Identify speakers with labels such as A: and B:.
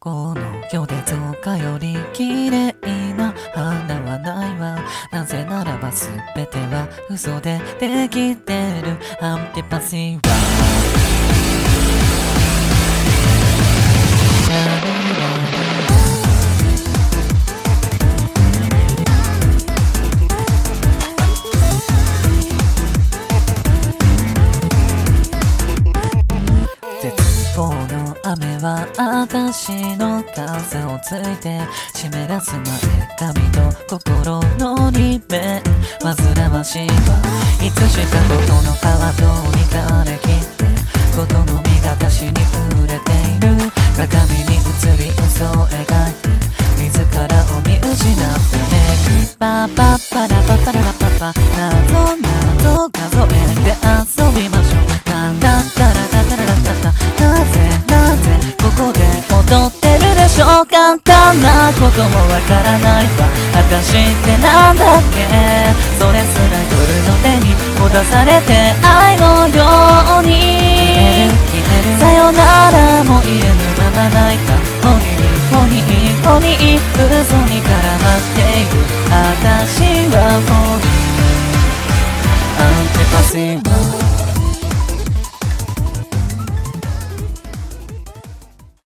A: この世でどうかより綺麗な花はないわ。なぜならば全ては嘘でできてる。アンティパシーは絶望の雨は私の傘をついて湿らす前髪と心のリベン煩わしいはいつしかことの川とに枯れきってことの実が私に触れている。鏡に映り嘘を描いて自らを見失ってね。パパパラパパラパパ謎謎数えて遊びましょう。なんだったらだったらだったなぜここで踊ってるでしょう。簡単なこともわからないわ。私ってなんだっけ。それすら夜の手に戻されて愛のようにさよならも言えぬまま泣いた。ホニー嘘に絡まっている。私はホニーアンティパシーは